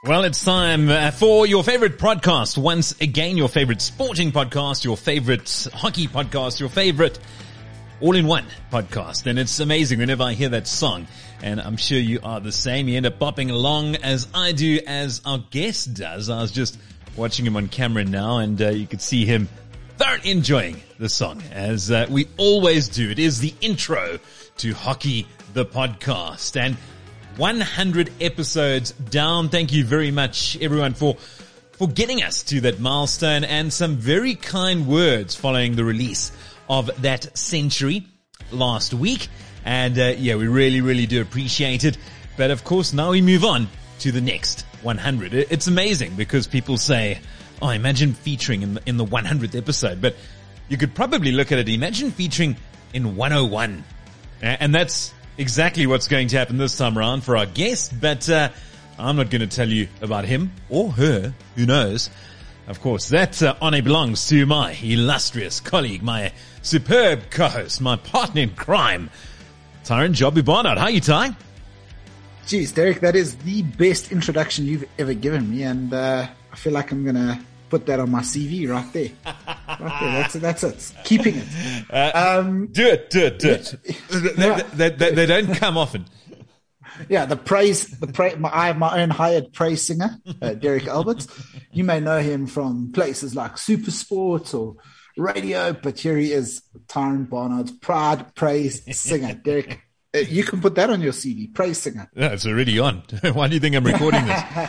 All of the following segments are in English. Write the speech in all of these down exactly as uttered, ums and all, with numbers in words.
Well, it's time uh, for your favorite podcast. Once again, your favorite sporting podcast, your favorite hockey podcast, your favorite all-in-one podcast. And it's amazing whenever I hear that song. And I'm sure you are the same. You end up bopping along as I do, as our guest does. I was just watching him on camera now, and uh, you could see him thoroughly enjoying the song, as uh, we always do. It is the intro to Hockey, the podcast. And one hundred episodes down. Thank you very much, everyone, for for getting us to that milestone, and some very kind words following the release of that century last week. And uh, yeah, we really, really do appreciate it. But of course, now we move on to the next one hundred. It's amazing because people say, oh, imagine featuring in the, in the one hundredth episode. But you could probably look at it, imagine featuring in one oh one. And that's exactly what's going to happen this time around for our guest. But uh, I'm not going to tell you about him or her. Who knows? Of course, that uh, honor belongs to my illustrious colleague, my superb co-host, my partner in crime, Tyron Jobu Barnard. How are you, Ty? Jeez, Derek, that is the best introduction you've ever given me, and uh, I feel like I'm going to put that on my C V right there. Right there, that's it, that's it. Keeping it. Uh, um, do it, do it, do it. Yeah. They, they, they, they don't come often. Yeah, the praise, the praise, my, I have my own hired praise singer, uh, Derek Albert. You may know him from places like Super Sport or radio, but here he is, Tyron Barnard's proud praise singer. Derek, uh, you can put that on your C V, praise singer. Yeah, it's already on. Why do you think I'm recording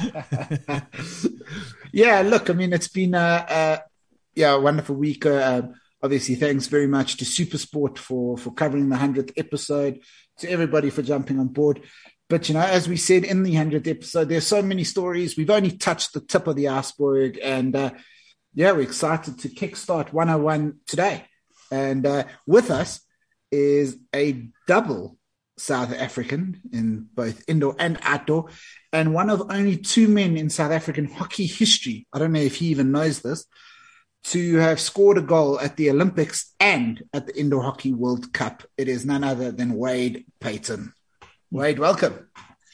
this? Yeah, look, I mean, it's been a, a yeah, a wonderful week. Uh, obviously, thanks very much to Super Sport for, for covering the one hundredth episode, to everybody for jumping on board. But, you know, as we said in the one hundredth episode, there's so many stories. We've only touched the tip of the iceberg. And, uh, yeah, we're excited to kickstart one oh one today. And uh, with us is a double South African in both indoor and outdoor, and one of only two men in South African hockey history, I don't know if he even knows this, to have scored a goal at the Olympics and at the Indoor Hockey World Cup. It is none other than Wade Payton. Wade, welcome.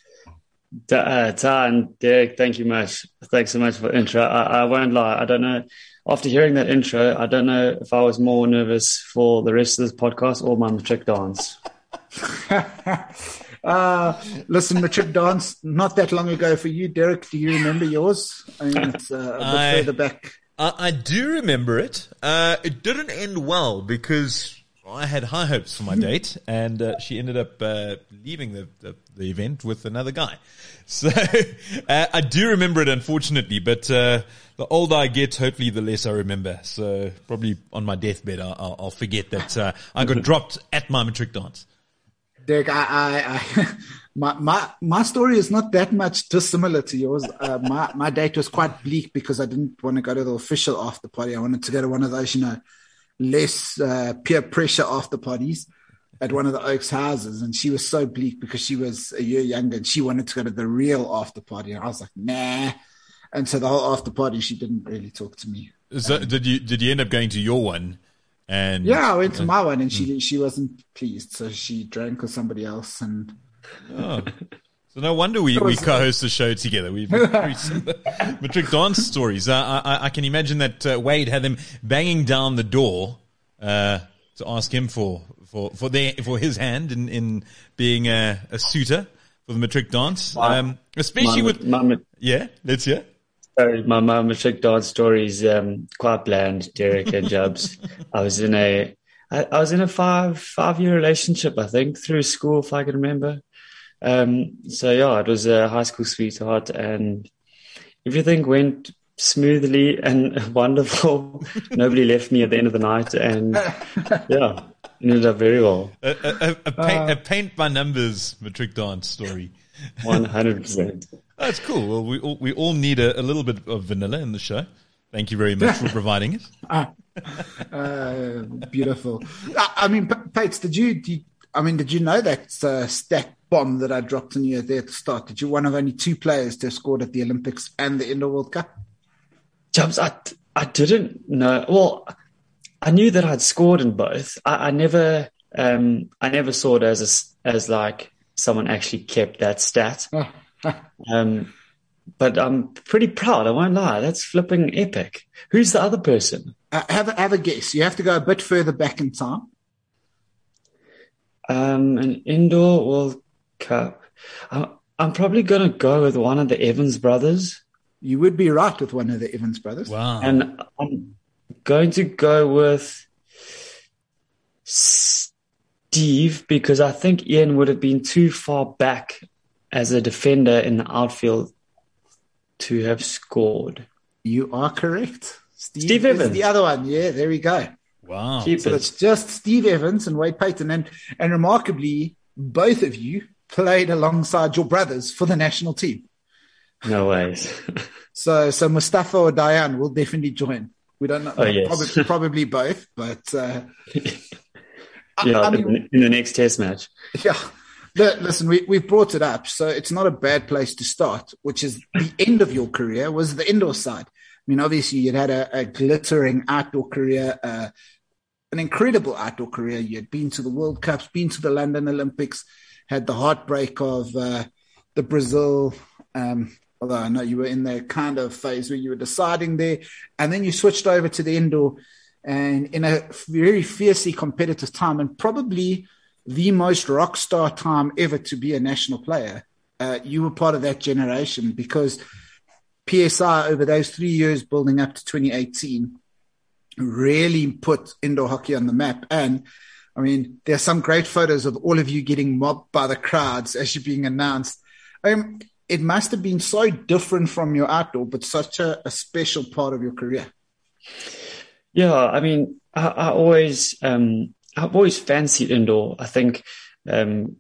Uh, Ty and Derek, thank you much. Thanks so much for the intro. I, I won't lie. I don't know. After hearing that intro, I don't know if I was more nervous for the rest of this podcast or my matric dance. uh, listen, matric dance, not that long ago for you, Derek. Do you remember yours? I mean, it's uh, a bit I, further back. I, I do remember it. Uh, it didn't end well because I had high hopes for my date, and uh, she ended up uh, leaving the, the, the event with another guy. So uh, I do remember it, unfortunately, but uh, the older I get, hopefully the less I remember. So probably on my deathbed, I'll, I'll forget that uh, I got dropped at my matric dance. Derek, I, I, I my, my, my story is not that much dissimilar to yours. Uh, my, my date was quite bleak because I didn't want to go to the official after party. I wanted to go to one of those, you know, less uh, peer pressure after parties at one of the Oaks houses. And she was so bleak because she was a year younger and she wanted to go to the real after party. And I was like, nah. And so the whole after party, she didn't really talk to me. So um, did you, did you end up going to your one? And yeah, I went to my one, and she she wasn't pleased, so she drank with somebody else. And oh, so no wonder we, we co-host the show together. We've matric dance stories. Uh, I I can imagine that uh, Wade had them banging down the door uh, to ask him for for for their for his hand in in being a, a suitor for the matric dance, um, especially my, with my, yeah. Let's hear. Sorry, my, my matric dance story is um, quite bland, Derek and Jubs. I was in a, I, I was in a five five year relationship, I think, through school, if I can remember. Um, so yeah, it was a high school sweetheart, and everything went smoothly and wonderful. Nobody left me at the end of the night, and yeah, ended up very well. A, a, a, paint, a paint by numbers matric dance story. One hundred percent. That's cool. Well, we all, we all need a, a little bit of vanilla in the show. Thank you very much for providing it. Ah, uh, beautiful. I, I mean, P- Pates, did you, did you? I mean, did you know that uh, stat bomb that I dropped on you there at the start? Did you one of only two players to have scored at the Olympics and the Indoor World Cup? Jobs, I, I didn't know. Well, I knew that I'd scored in both. I, I never, um, I never saw it as a, as like someone actually kept that stat. Um, but I'm pretty proud. I won't lie. That's flipping epic. Who's the other person? Uh, have, a, have a guess. You have to go a bit further back in time. Um, an indoor World Cup. I'm, I'm probably going to go with one of the Evans brothers. You would be right with one of the Evans brothers. Wow. And I'm going to go with Steve because I think Ian would have been too far back as a defender in the outfield to have scored. You are correct. Steve, Steve is Evans. the other one. Yeah, there we go. Wow. Keep So it. it's just Steve Evans and Wade Payton. And, and remarkably, both of you played alongside your brothers for the national team. No ways. So so Mustafa or Diane will definitely join. We don't know. Oh, yes. Probably, probably both, but uh, yeah, I, I mean, in the next test match. yeah. The, listen, we, we've brought it up, so it's not a bad place to start, which is the end of your career was the indoor side. I mean, obviously, you'd had a, a glittering outdoor career, uh, an incredible outdoor career. You had been to the World Cups, been to the London Olympics, had the heartbreak of uh, the Brazil, um, although I know you were in that kind of phase where you were deciding there, and then you switched over to the indoor and in a very fiercely competitive time and probably the most rock star time ever to be a national player. Uh, you were part of that generation because P S I over those three years building up to twenty eighteen really put indoor hockey on the map. And I mean, there's some great photos of all of you getting mobbed by the crowds as you're being announced. Um, it must have been so different from your outdoor, but such a, a special part of your career. Yeah, I mean, I, I always, um, I've always fancied indoor. I think um,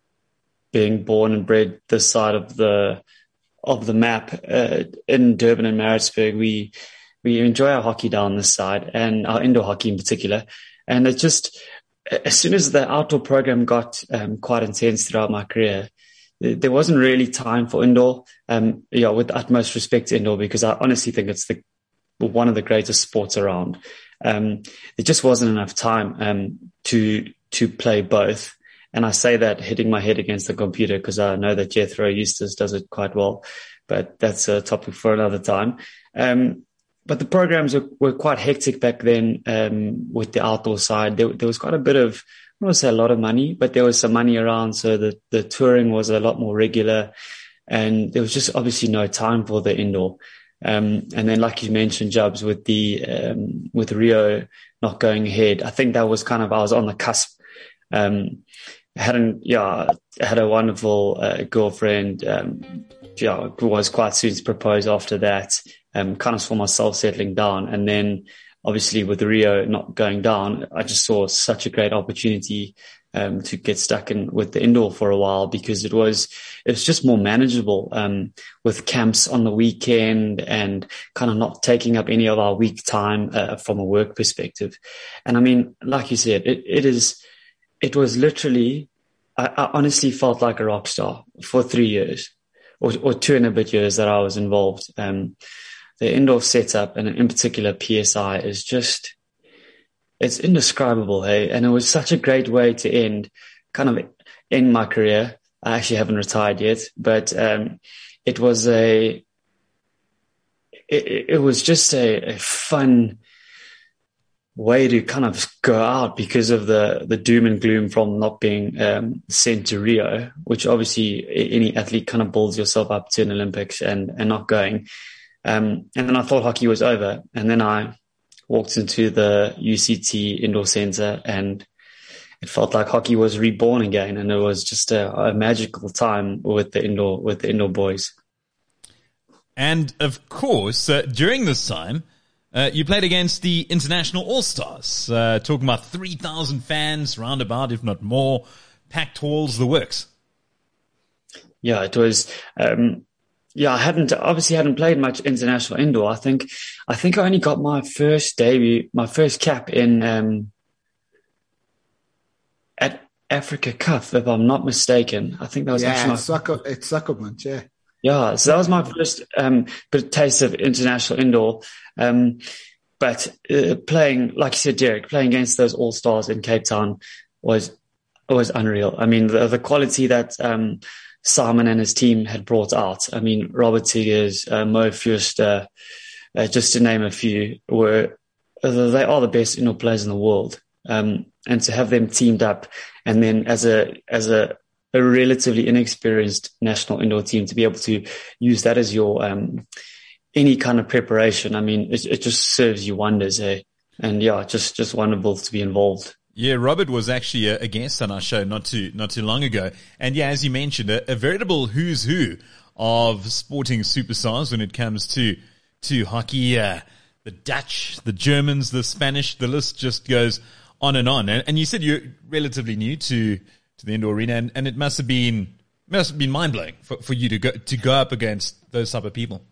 being born and bred this side of the of the map uh, in Durban and Maritzburg, we we enjoy our hockey down this side and our indoor hockey in particular. And it just, as soon as the outdoor program got um, quite intense throughout my career, there wasn't really time for indoor. Um, yeah, with utmost respect to indoor, because I honestly think it's the one of the greatest sports around. Um, it just wasn't enough time um, to to play both. And I say that hitting my head against the computer because I know that Jethro Eustace does it quite well, but that's a topic for another time. Um, but the programs were, were quite hectic back then um, with the outdoor side. There, there was quite a bit of, I don't want to say a lot of money, but there was some money around. So the, the touring was a lot more regular and there was just obviously no time for the indoor. Um, and then, like you mentioned, Jubs, with the, um, with Rio not going ahead, I think that was kind of, I was on the cusp. Um, hadn't, yeah, had a wonderful, uh, girlfriend, um, yeah, who was quite soon to propose after that, um, kind of saw myself settling down. And then obviously with Rio not going down, I just saw such a great opportunity, um, to get stuck in with the indoor for a while because it was, it was just more manageable, um, with camps on the weekend and kind of not taking up any of our week time, uh, from a work perspective. And I mean, like you said, it, it is, it was literally, I, I honestly felt like a rock star for three years or, or two and a bit years that I was involved. Um, the indoor setup and in particular P S I is just, it's indescribable. Hey, and it was such a great way to end kind of end my career. I actually haven't retired yet, but, um, it was a, it, it was just a, a fun way to kind of go out because of the, the doom and gloom from not being um, sent to Rio, which obviously any athlete kind of builds yourself up to an Olympics and, and not going. Um, and then I thought hockey was over. And then I walked into the U C T indoor center and it felt like hockey was reborn again. And it was just a, a magical time with the indoor, with the indoor boys. And of course, uh, during this time, Uh, you played against the International All-Stars, uh, talking about three thousand fans, roundabout, if not more, packed halls, the works. Yeah, it was, um, yeah, I hadn't, obviously hadn't played much international indoor. I think, I think I only got my first debut, my first cap in, um, at Africa Cup, if I'm not mistaken. I think that was yeah, actually my it's Sucker, it's Suckermund, yeah. Yeah, so that was my first um, bit of taste of international indoor. Um, but uh, playing, like you said, Derek, playing against those all-stars in Cape Town was was unreal. I mean, the, the quality that um, Simon and his team had brought out. I mean, Robert Tigers, uh, Mo Fürster, uh, just to name a few, were they are the best indoor players in the world. Um, and to have them teamed up, and then as a as a, a relatively inexperienced national indoor team to be able to use that as your um, any kind of preparation, I mean, it, it just serves you wonders, eh? And yeah, just just wonderful to be involved. Yeah, Robert was actually a, a guest on our show not too not too long ago, and yeah, as you mentioned, a, a veritable who's who of sporting superstars when it comes to to hockey. Uh, the Dutch, the Germans, the Spanish, the list just goes on and on. And, and you said you're relatively new to to the indoor arena, and, and it must have been must have been mind blowing for, for you to go to go up against those type of people.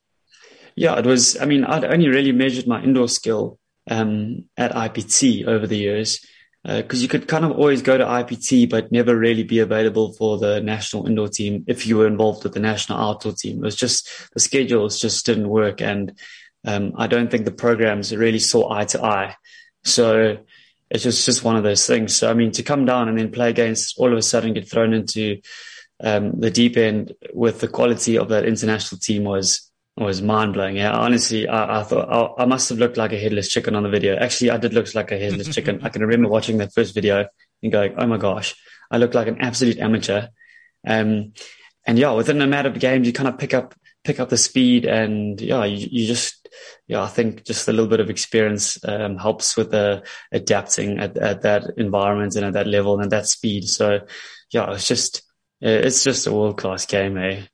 Yeah, it was. I mean, I'd only really measured my indoor skill um, at I P T over the years. Because uh, you could kind of always go to I P T, but never really be available for the national indoor team if you were involved with the national outdoor team. It was just, the schedules just didn't work. And um, I don't think the programs really saw eye to eye. So it's just, just one of those things. So, I mean, to come down and then play against, all of a sudden get thrown into um, the deep end with the quality of that international team was was mind-blowing. Yeah, honestly, I, I thought I, I must have looked like a headless chicken on the video. Actually, I did look like a headless chicken. I can remember watching that first video and going, oh my gosh, I look like an absolute amateur. Um, and yeah, within a matter of games, you kind of pick up, pick up the speed, and yeah, you, you just, yeah, I think just a little bit of experience, um, helps with the adapting at, at that environment and at that level and at that speed. So yeah, it's just, it's just a world-class game, eh?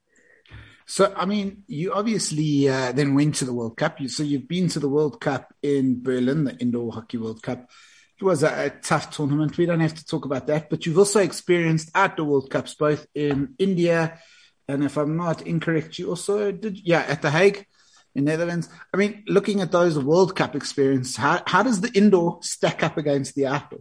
So, I mean, you obviously uh, then went to the World Cup. You, so you've been to the World Cup in Berlin, the Indoor Hockey World Cup. It was a, a tough tournament. We don't have to talk about that. But you've also experienced outdoor World Cups, both in India, and if I'm not incorrect, you also did, yeah, at The Hague in Netherlands. I mean, looking at those World Cup experiences, how, how does the indoor stack up against the outdoor?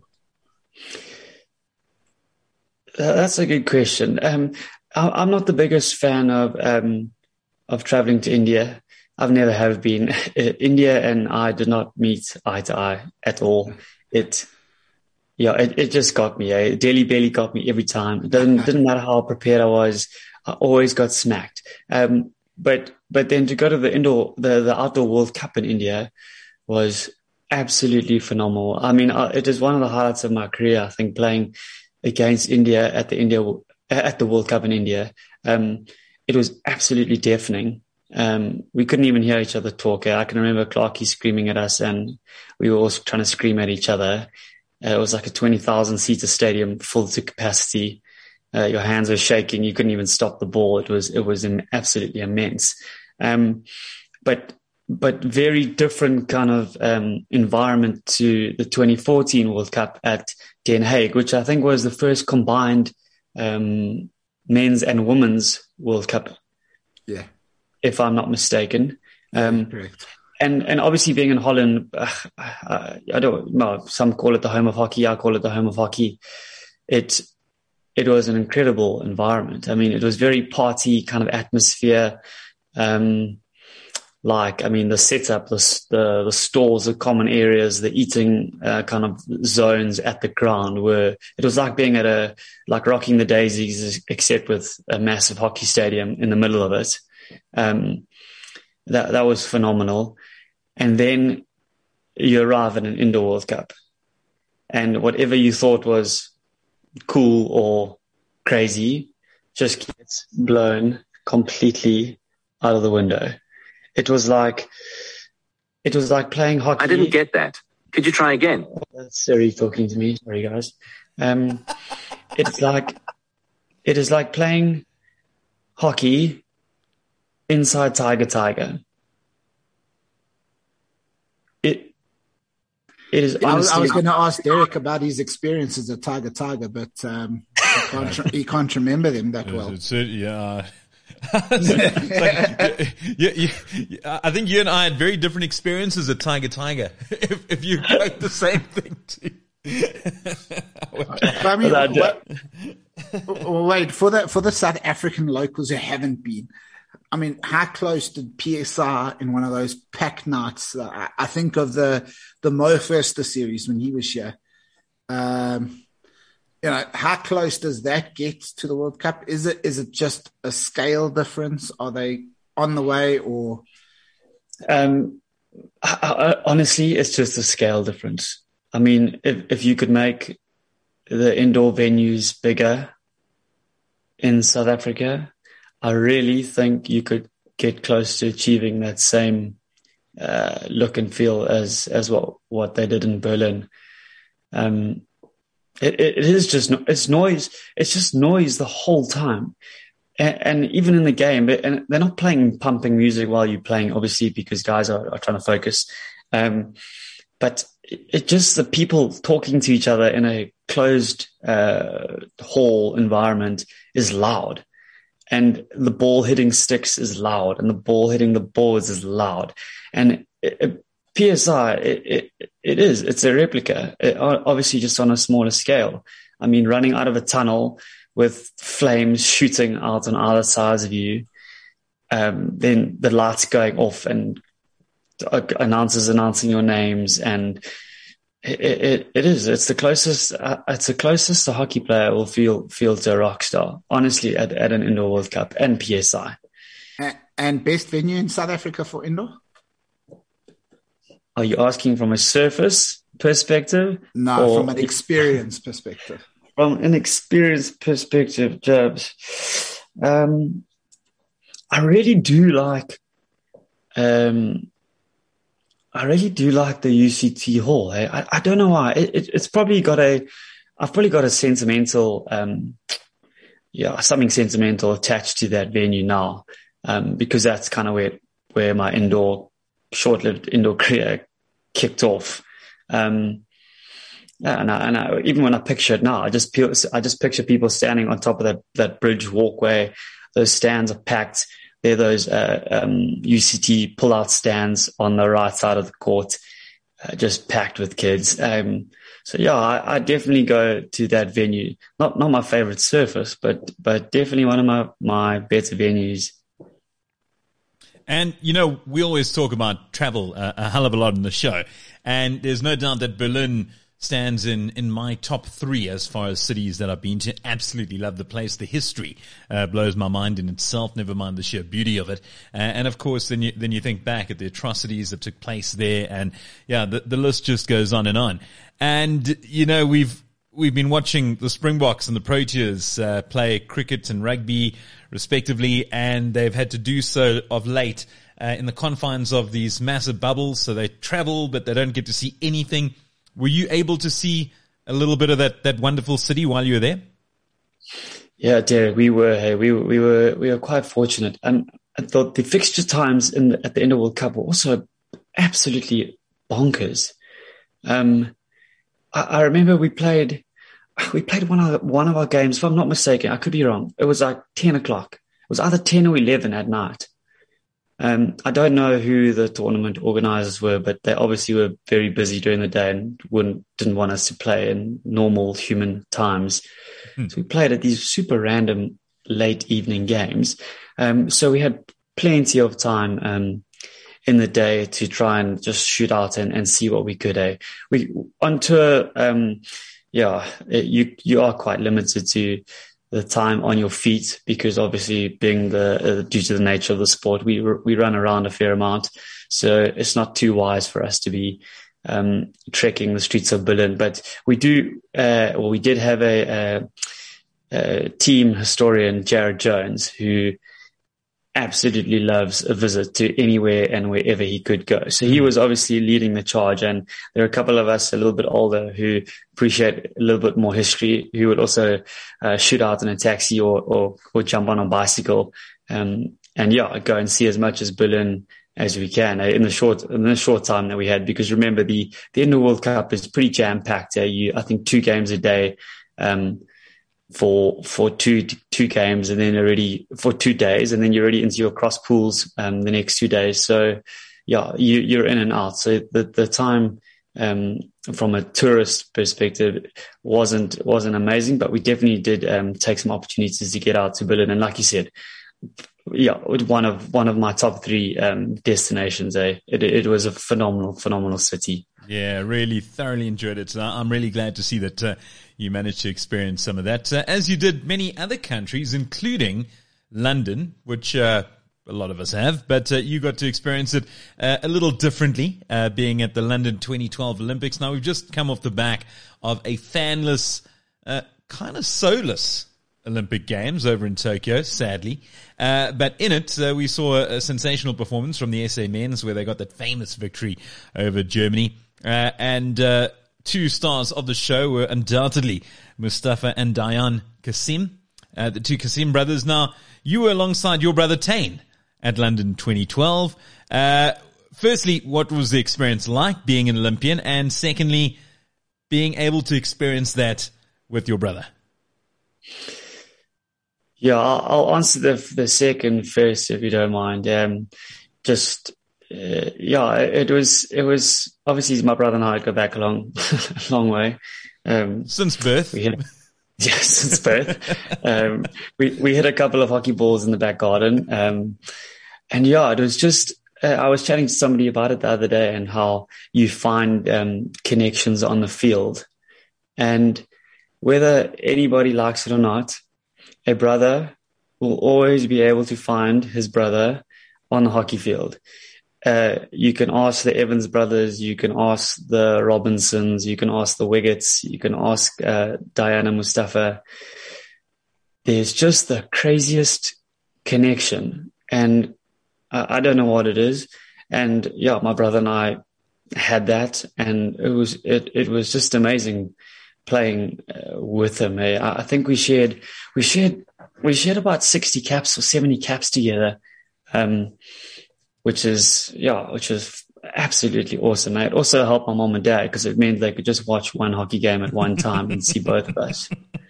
Uh, that's a good question. Um, I'm not the biggest fan of um, of traveling to India. I've never have been. India and I did not meet eye to eye at all. It, yeah, it, it just got me. Eh? Delhi belly got me every time. It didn't didn't matter how prepared I was. I always got smacked. Um, but but then to go to the indoor the the outdoor World Cup in India was absolutely phenomenal. I mean, it is one of the highlights of my career. I think playing against India at the India. at the World Cup in India. Um, it was absolutely deafening. Um, we couldn't even hear each other talk. I can remember Clarkie screaming at us, and we were also trying to scream at each other. Uh, it was like a twenty thousand seater stadium full to capacity. Uh, your hands were shaking. You couldn't even stop the ball. It was, it was an absolutely immense. Um, but, but very different kind of, um, environment to the twenty fourteen World Cup at Den Haag, which I think was the first combined um, men's and women's World Cup. Yeah. If I'm not mistaken. Um, Correct. And, and obviously being in Holland, uh, uh, I don't know, some call it the home of hockey. I call it the home of hockey. It, it was an incredible environment. I mean, it was very party kind of atmosphere. Um, Like, I mean, the setup, the, the, the stalls, the common areas, the eating, uh, kind of zones at the ground were, it was like being at a, like rocking the daisies, except with a massive hockey stadium in the middle of it. Um, that, that was phenomenal. And then you arrive at an indoor World Cup, and whatever you thought was cool or crazy just gets blown completely out of the window. It was like, it was like playing hockey. I didn't get that. Could you try again? That's Siri talking to me. Sorry, guys. Um, it's like, it is like playing hockey inside Tiger Tiger. It, it is. I was, I was going to ask Derek about his experiences at Tiger Tiger, but um, he, can't, he can't remember them that well. It's, it's, yeah. like, you, you, you, I think you and I had very different experiences at Tiger Tiger. If, if you wrote the same thing too. I mean, wait, wait for the for the South African locals who haven't been. I mean, how close did P S R in one of those pack nights? Uh, I, I think of the the Mo Fürster series when he was here. Um, you know, how close does that get to the World Cup? Is it is it just a scale difference? Are they on the way, or? Um, I, I, honestly, it's just a scale difference. I mean, if if you could make the indoor venues bigger in South Africa, I really think you could get close to achieving that same uh, look and feel as as what, what they did in Berlin. Um, it, it is just it's noise. It's just noise the whole time, and, and even in the game, and they're not playing pumping music while you're playing, obviously, because guys are, are trying to focus. Um, but it, it just the people talking to each other in a closed uh, hall environment is loud. And the ball hitting sticks is loud, and the ball hitting the boards is loud. And it, it, P S I, it, it, it is, it's a replica, it, obviously just on a smaller scale. I mean, running out of a tunnel with flames shooting out on either sides of you, um, then the lights going off and announcers announcing your names, and It, it, it is. It's the closest. Uh, it's the closest a hockey player will feel feel to a rock star. Honestly, at, at an indoor World Cup and P S I. And best venue in South Africa for indoor? Are you asking from a surface perspective? No, from an experience perspective. From an experience perspective, Jabs. Um, I really do like. Um, I really do like the U C T Hall. Eh? I, I don't know why. It, it, it's probably got a, I've probably got a sentimental, um, yeah, something sentimental attached to that venue now, um, because that's kind of where, where my indoor, short-lived indoor career kicked off. Um, yeah, and, I, and I, even when I picture it now, I just, I just picture people standing on top of that, that bridge walkway. Those stands are packed. There are those uh, um, U C T pull-out stands on the right side of the court, uh, just packed with kids. Um, so yeah, I, I definitely go to that venue. Not not my favorite surface, but but definitely one of my my better venues. And, you know, we always talk about travel uh, a hell of a lot in the show. And there's no doubt that Berlin stands in, in my top three as far as cities that I've been to. Absolutely love the place. The history uh, blows my mind in itself, never mind the sheer beauty of it. Uh, and, of course, then you, then you think back at the atrocities that took place there. And, yeah, the, the list just goes on and on. And, you know, we've we've been watching the Springboks and the Proteas uh, play cricket and rugby, respectively, and they've had to do so of late uh, in the confines of these massive bubbles. So they travel, but they don't get to see anything. Were you able to see a little bit of that, that wonderful city while you were there? Yeah, Derek, we were, hey, we were, we were, we were quite fortunate. And I thought the fixture times in the, at the end of World Cup were also absolutely bonkers. Um, I, I remember we played, we played one of, one of our games, if I'm not mistaken, I could be wrong. It was like ten o'clock. It was either ten or eleven at night. Um, I don't know who the tournament organizers were, but they obviously were very busy during the day and wouldn't, didn't want us to play in normal human times. Hmm. So we played at these super random late evening games. Um, so we had plenty of time, um, in the day to try and just shoot out and, and see what we could. Uh, we, on tour, um, yeah, it, you, you are quite limited to the time on your feet because obviously being the, uh, due to the nature of the sport, we, we run around a fair amount. So it's not too wise for us to be, um, trekking the streets of Berlin, but we do, uh, well, we did have a, a, a team historian, Jared Jones, who absolutely loves a visit to anywhere and wherever he could go. So he was obviously leading the charge, and there are a couple of us a little bit older who appreciate a little bit more history, who would also uh, shoot out in a taxi or, or, or jump on a bicycle. Um, and yeah, go and see as much as Berlin as we can uh, in the short, in the short time that we had, because remember the, the Indoor World Cup is pretty jam packed. Uh, you, I think two games a day, um, for, for two, two games and then already for two days and then you're already into your cross pools, um, the next two days. So yeah, you, you're in and out. So the, the time, um, from a tourist perspective wasn't, wasn't amazing, but we definitely did, um, take some opportunities to get out to Berlin. And like you said, yeah, one of, one of my top three, um, destinations, eh? It, it was a phenomenal, phenomenal city. Yeah, really thoroughly enjoyed it. So I'm really glad to see that uh, you managed to experience some of that, uh, as you did many other countries, including London, which uh, a lot of us have, but uh, you got to experience it uh, a little differently, uh, being at the London twenty twelve Olympics. Now, we've just come off the back of a fanless, uh, kind of soulless Olympic Games over in Tokyo, sadly. Uh, but in it, uh, we saw a, a sensational performance from the S A men's, where they got that famous victory over Germany. Uh, and uh, two stars of the show were undoubtedly Mustafa and Dayan Kasim, uh, the two Kasim brothers. Now, you were alongside your brother Tane at London twenty twelve. Uh, firstly, what was the experience like being an Olympian? And secondly, being able to experience that with your brother? Yeah, I'll, I'll answer the the second first, if you don't mind. Um, just, uh, yeah, it was, it was, obviously my brother and I go back a long, long way. Um, since birth. We hit, yeah, since birth. um, we, we hit a couple of hockey balls in the back garden. Um, and yeah, it was just, uh, I was chatting to somebody about it the other day, and how you find, um, connections on the field, and whether anybody likes it or not, a brother will always be able to find his brother on the hockey field. Uh, you can ask the Evans brothers, you can ask the Robinsons, you can ask the Wiggets, you can ask uh, Diana Mustafa. There's just the craziest connection, and I, I don't know what it is. And yeah, my brother and I had that, and it was it it was just amazing playing uh, with him. I, I think we shared, we shared, we shared about sixty caps or seventy caps together. Um, which is, yeah, which is absolutely awesome. It also helped my mom and dad, because it meant they could just watch one hockey game at one time and see both of us.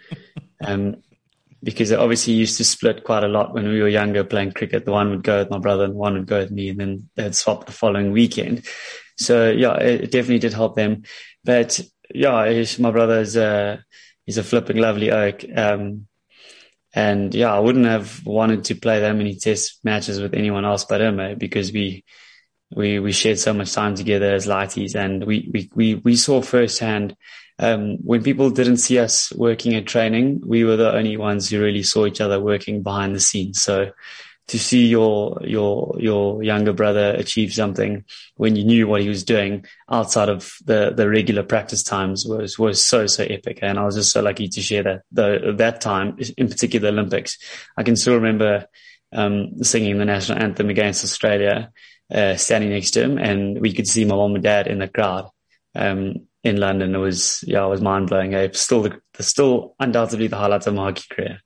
Um, because they obviously used to split quite a lot when we were younger playing cricket. The one would go with my brother and one would go with me, and then they'd swap the following weekend. So yeah, it, it definitely did help them. But yeah, he's, my brother is a, he's a flipping lovely oak. Um, and yeah, I wouldn't have wanted to play that many test matches with anyone else but him, eh, because we, we, we shared so much time together as lighties, and we, we, we, we saw firsthand, um, when people didn't see us working at training, we were the only ones who really saw each other working behind the scenes. So to see your, your, your younger brother achieve something when you knew what he was doing outside of the, the regular practice times was, was so, so epic. And I was just so lucky to share that, the, that time, in particular the Olympics. I can still remember, um, singing the national anthem against Australia, uh, standing next to him, and we could see my mom and dad in the crowd, um, in London. It was, yeah, it was mind blowing. Eh? Still, the, the, still undoubtedly the highlights of my hockey career.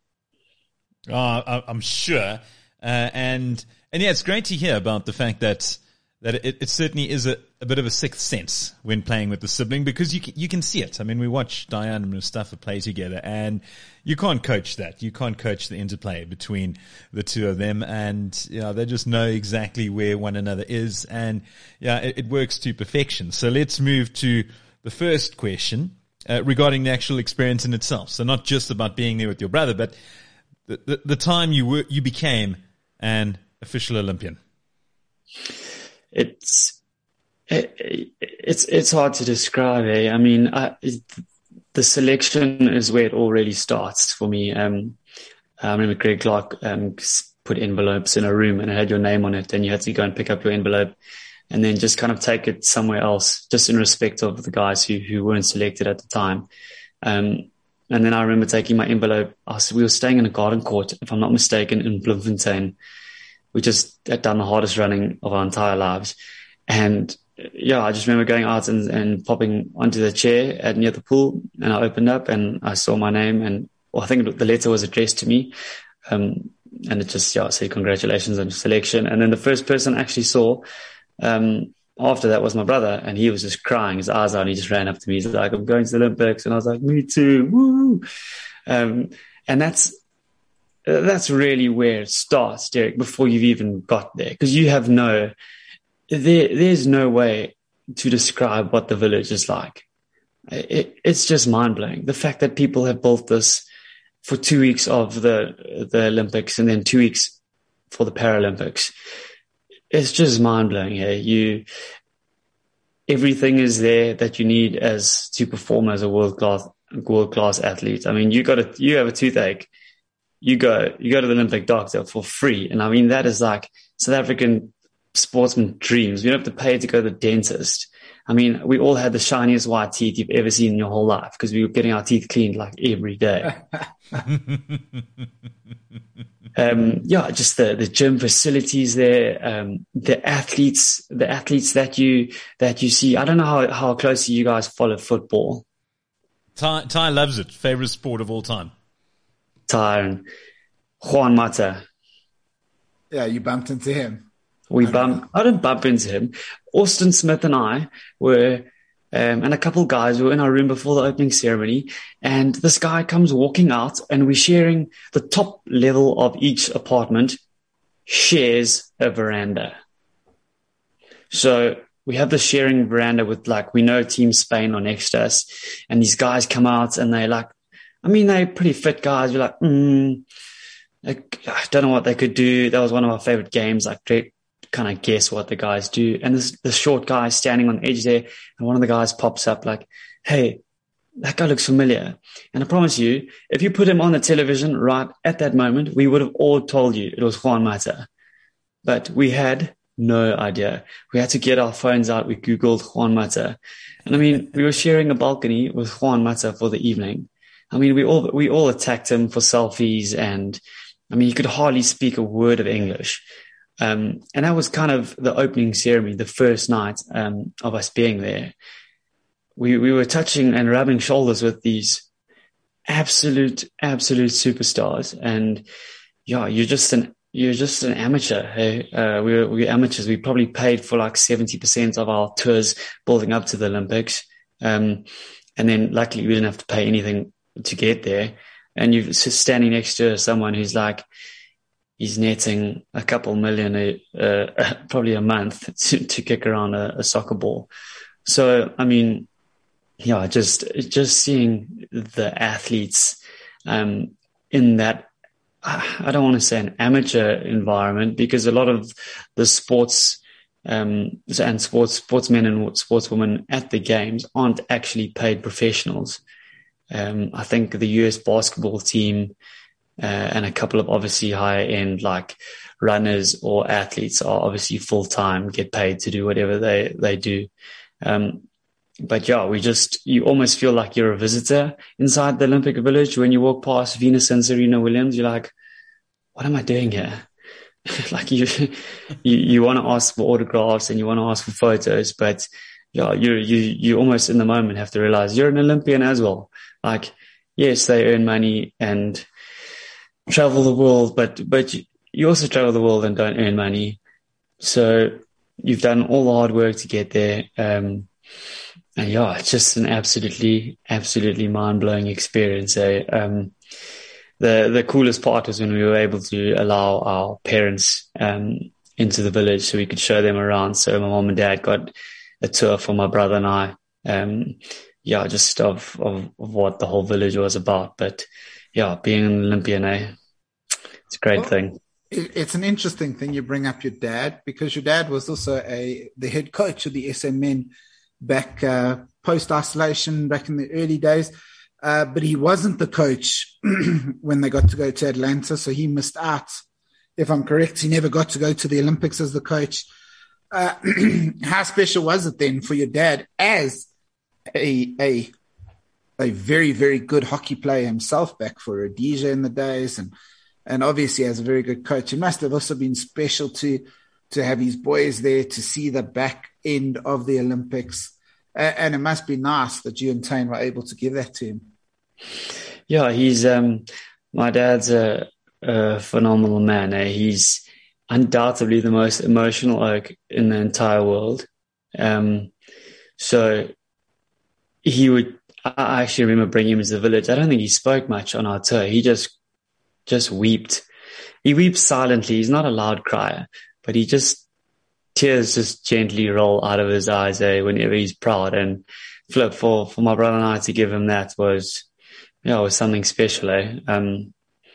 Oh, I'm sure. Uh, and, and yeah, it's great to hear about the fact that, that it, it certainly is a, a bit of a sixth sense when playing with the sibling, because you can, you can see it. I mean, we watch Diane and Mustafa play together, and you can't coach that. You can't coach the interplay between the two of them, and, you know, they just know exactly where one another is, and yeah, it, it works to perfection. So let's move to the first question, uh, regarding the actual experience in itself. So not just about being there with your brother, but the, the, the time you were, you became an official Olympian. It's, it, it's, it's hard to describe. Eh? I mean, I, it, the selection is where it all really starts for me. Um, I remember Greg Clark, um, put envelopes in a room and it had your name on it, and you had to go and pick up your envelope and then just kind of take it somewhere else, just in respect of the guys who, who weren't selected at the time. Um, And then I remember taking my envelope. I was, we were staying in a garden court, if I'm not mistaken, in Bloemfontein. We just had done the hardest running of our entire lives. And yeah, I just remember going out and, and popping onto the chair at near the pool. And I opened up and I saw my name, and well, I think the letter was addressed to me. Um, and it just, yeah, said congratulations on your selection. And then the first person I actually saw, um, after that was my brother, and he was just crying his eyes out, and he just ran up to me. He's like, I'm going to the Olympics. And I was like, me too. Woo. Um, and that's, uh, that's really where it starts, Derek, before you've even got there. Cause you have no, there, there's no way to describe what the village is like. It, it's just mind blowing. The fact that people have built this for two weeks of the, the Olympics and then two weeks for the Paralympics. It's just mind blowing. Yeah, you, everything is there that you need as to perform as a world class, world class athletes. I mean, you got a, you have a toothache, you go, you go to the Olympic doctor for free. And I mean, that is like South African sportsman dreams. We don't have to pay to go to the dentist. I mean, we all had the shiniest white teeth you've ever seen in your whole life because we were getting our teeth cleaned like every day. um, yeah, just the, the gym facilities there, um, the athletes, the athletes that you, that you see. I don't know how, how closely you guys follow football. Ty, Ty loves it. Favorite sport of all time. Ty and Juan Mata. Yeah, you bumped into him. We bump. I didn't bump into him. Austin Smith and I were, um, and a couple of guys were in our room before the opening ceremony. And this guy comes walking out, and we're sharing the top level of each apartment shares a veranda. So we have the sharing veranda with like we know Team Spain are next to us, and these guys come out and they like, I mean, they're pretty fit guys. We're like, mm, like, I don't know what they could do. That was one of our favorite games. Like, kind of guess what the guys do. And this, the short guy standing on the edge there, and one of the guys pops up like, hey, that guy looks familiar. And I promise you, if you put him on the television right at that moment, we would have all told you it was Juan Mata. But we had no idea. We had to get our phones out. We Googled Juan Mata. And I mean, we were sharing a balcony with Juan Mata for the evening. I mean, we all, we all attacked him for selfies, and I mean, he could hardly speak a word of English. Um, and that was kind of the opening ceremony, the first night, um, of us being there. We, we were touching and rubbing shoulders with these absolute, absolute superstars. And yeah, you're just an, you're just an amateur. Hey, uh, we were, we were amateurs. We probably paid for like seventy percent of our tours building up to the Olympics. Um, and then luckily we didn't have to pay anything to get there. And you're just standing next to someone who's like, he's netting a couple million, a, uh, probably a month to, to kick around a, a soccer ball. So, I mean, yeah, just, just seeing the athletes, um, in that, I don't want to say an amateur environment, because a lot of the sports, um, and sports, sportsmen and sportswomen at the games aren't actually paid professionals. Um, I think the U S basketball team, Uh, and a couple of obviously higher end like runners or athletes are obviously full time, get paid to do whatever they, they do. Um, but yeah, we just, you almost feel like you're a visitor inside the Olympic Village. When you walk past Venus and Serena Williams, you're like, what am I doing here? Like you, you, you want to ask for autographs and you want to ask for photos, but yeah, you, you, you almost in the moment have to realize you're an Olympian as well. Like, yes, they earn money and travel the world, but but you also travel the world and don't earn money. So you've done all the hard work to get there. Um, and yeah, it's just an absolutely, absolutely mind-blowing experience. Eh? Um, the the coolest part was when we were able to allow our parents um, into the village so we could show them around. So my mom and dad got a tour for my brother and I. Um, yeah, just of, of, of what the whole village was about. But yeah, being an Olympian, eh? It's a great well, thing. It's an interesting thing you bring up your dad, because your dad was also a the head coach of the S M men back uh, post-isolation, back in the early days. Uh, but he wasn't the coach when they got to go to Atlanta, so he missed out. If I'm correct, he never got to go to the Olympics as the coach. Uh, how special was it then for your dad as a a a very, very good hockey player himself back for Rhodesia in the days, and and obviously as a very good coach? It must have also been special to to have his boys there to see the back end of the Olympics. Uh, and it must be nice that you and Tane were able to give that to him. Yeah, he's um, my dad's a, a phenomenal man. Eh? He's undoubtedly the most emotional oak in the entire world. Um, so he would. I actually remember bringing him to the village. I don't think he spoke much on our tour. He just just wept. He weeps silently. He's not a loud crier, but he just tears just gently roll out of his eyes eh, whenever he's proud. And Flip, for, for my brother and I to give him that was, yeah, it was something special. Eh? Um,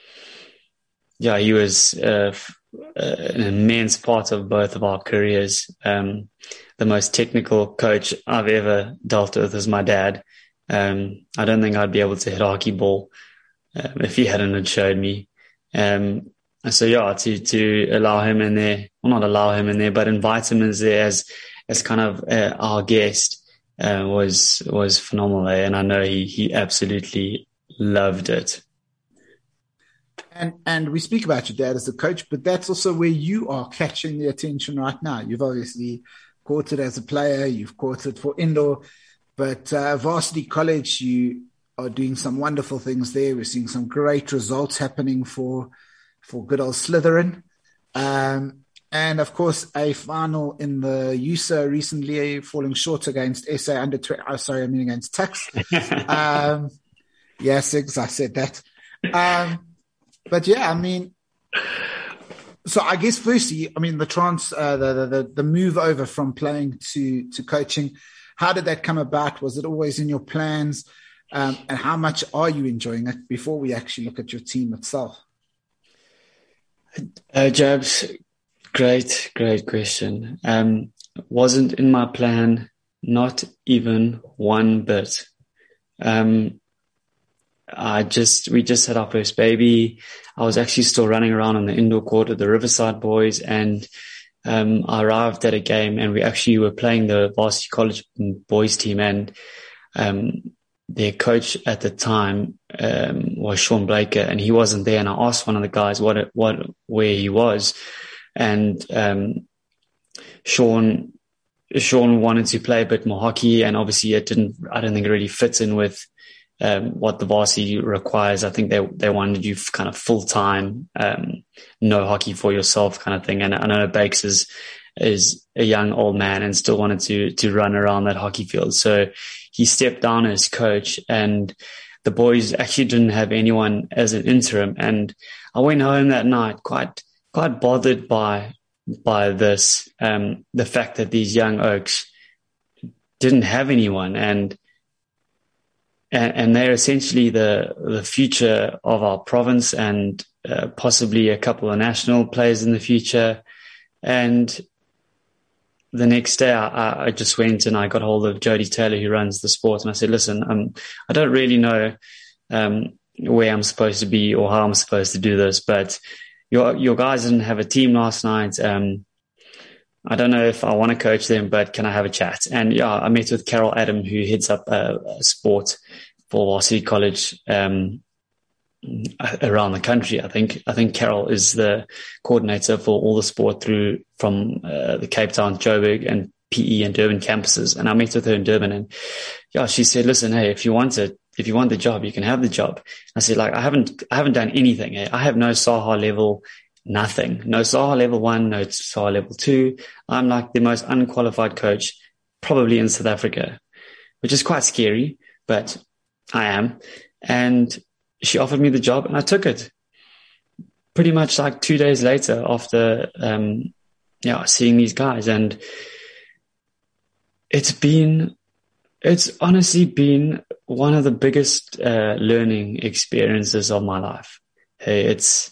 yeah, he was uh, an immense part of both of our careers. Um, the most technical coach I've ever dealt with is my dad. Um, I don't think I'd be able to hit a hockey ball um, if he hadn't had showed me. Um, so yeah, to to allow him in there, well, not allow him in there, but invite him in there as as kind of uh, our guest uh, was was phenomenal, eh? And I know he he absolutely loved it. And and we speak about your dad as a coach, but that's also where you are catching the attention right now. You've obviously caught it as a player, you've caught it for indoor, but uh, varsity college, you are doing some wonderful things there. We're seeing some great results happening for for good old Slytherin. Um, and of course, a final in the U S A recently, falling short against S A under twenty. Oh, sorry, I mean against Tuks. um, yes, I said that. Um, but yeah, I mean, so I guess firstly, I mean the trans, uh, the, the the move over from playing to to coaching. How did that come about? Was it always in your plans? Um, and how much are you enjoying it before we actually look at your team itself? Uh, Jabs, great, great question. Um, wasn't in my plan, not even one bit. Um, I just, we just had our first baby. I was actually still running around on the indoor court of the Riverside boys, and um, I arrived at a game, and we actually were playing the varsity college boys team, and um, their coach at the time um, was Sean Blaker, and he wasn't there. And I asked one of the guys what, what, where he was, and um, Sean, Sean wanted to play a bit more hockey, and obviously it didn't. I don't think it really fits in with um, what the varsity requires. I think they they wanted you kind of full time, um, no hockey for yourself kind of thing. And I know Bakes is is a young old man and still wanted to to run around that hockey field, so he stepped down as coach, and the boys actually didn't have anyone as an interim. And I went home that night quite quite bothered by by this, um, the fact that these young Oaks didn't have anyone, and and, and they're essentially the the future of our province, and uh, possibly a couple of national players in the future. And the next day, I, I just went and I got hold of Jody Taylor, who runs the sport, and I said, listen, um, I don't really know um, where I'm supposed to be or how I'm supposed to do this, but your your guys didn't have a team last night. Um, I don't know if I want to coach them, but can I have a chat? And yeah, I met with Carol Adam, who heads up uh, sport for varsity college um, around the country. I think I think Carol is the coordinator for all the sport through from uh, the Cape Town, Joburg, and P E and Durban campuses. And I met with her in Durban, and yeah, she said, "Listen, hey, if you want it, if you want the job, you can have the job." I said, "Like, I haven't, I haven't done anything. Eh? I have no S A H A level, nothing. No S A H A level one, no S A H A level two. I'm like the most unqualified coach probably in South Africa, which is quite scary, but I am." And she offered me the job, and I took it pretty much like two days later after, um, yeah, seeing these guys. And it's been, it's honestly been one of the biggest uh, learning experiences of my life. Hey, it's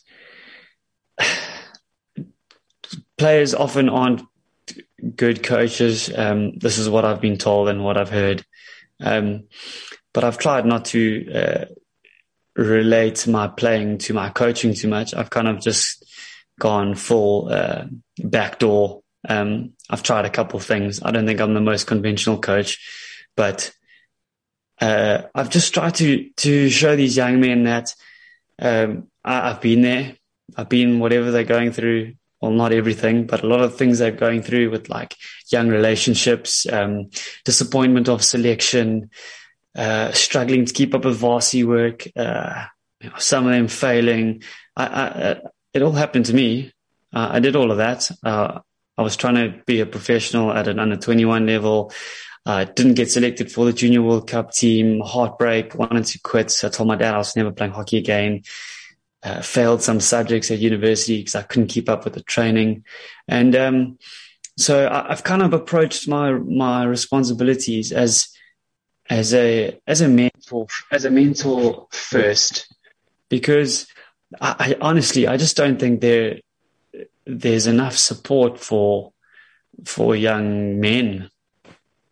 players often aren't good coaches. Um, this is what I've been told and what I've heard. Um, but I've tried not to, uh, relate my playing to my coaching too much. I've kind of just gone full uh, backdoor. Um, I've tried a couple of things. I don't think I'm the most conventional coach, but uh, I've just tried to to show these young men that um, I, I've been there. I've been whatever they're going through. Well, not everything, but a lot of things they're going through with like young relationships, um, disappointment of selection, Uh, struggling to keep up with varsity work, uh, you know, some of them failing. I, I, it all happened to me. Uh, I did all of that. Uh, I was trying to be a professional at an under twenty-one level. Uh, didn't get selected for the Junior World Cup team. Heartbreak, wanted to quit. So I told my dad I was never playing hockey again. Uh, failed some subjects at university because I couldn't keep up with the training. And um, so I, I've kind of approached my my responsibilities as as a as a mentor as a mentor first, because I, I honestly I just don't think there there's enough support for for young men